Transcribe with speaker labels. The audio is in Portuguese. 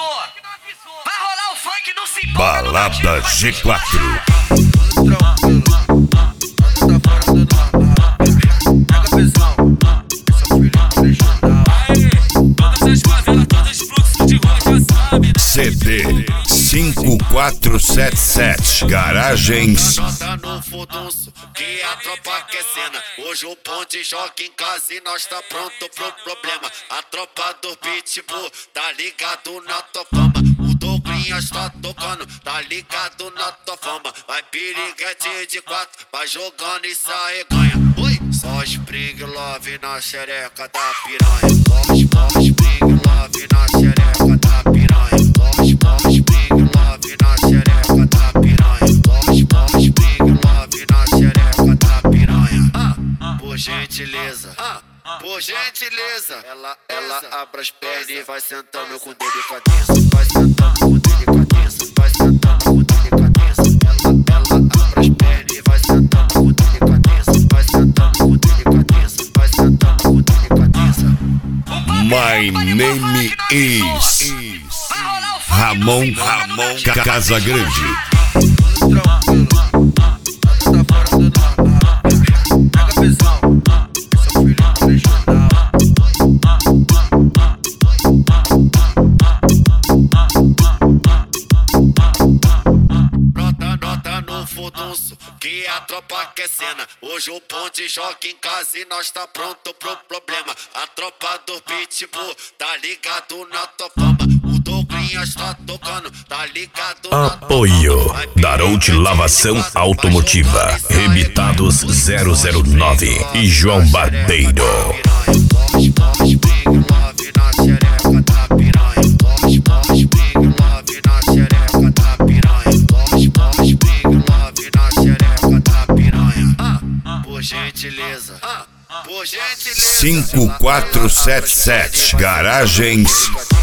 Speaker 1: avisou. Vai rolar o funk no cipó.
Speaker 2: Balada G4. CD 5477 Garagens.
Speaker 3: Nota no furdunço, que a tropa aquecendo. Hoje o ponte joga em casa e nós tá pronto pro problema. A tropa do Pitbull tá ligado na tua fama. O Douglinhas tá tocando, tá ligado na tua fama. Vai piriguete de 4, vai jogando e sai ganha. Oi, só Spring Love na xereca da piranha. Só Spring Love na xereca da piranha. Só Spring Love na xereca da piranha. Só Spring Love na xereca da piranha. Por gentileza, por gentileza. Ela abre as pernas e vai sentando com delicadeza. Vai sentando com delicadeza. Vai sentando com delicadeza. Ela abre as pernas e vai sentando com delicadeza. Vai sentando com delicadeza. Vai sentando com delicadeza.
Speaker 2: My name is Ramon Casagrande.
Speaker 3: Nota no furdunço, que a tropa aquecendo. Hoje o ponte joga em casa e nós tá pronto pro problema. A tropa do Pitbull tá ligado na tua fama. O Douglinhas tá tocando, tá ligado na tua fama.
Speaker 2: Apoio Darout Lavação Automotiva, Rebitados 009 e João Badeiro.
Speaker 3: Por gentileza, por gentileza.
Speaker 2: 5477 Garagens.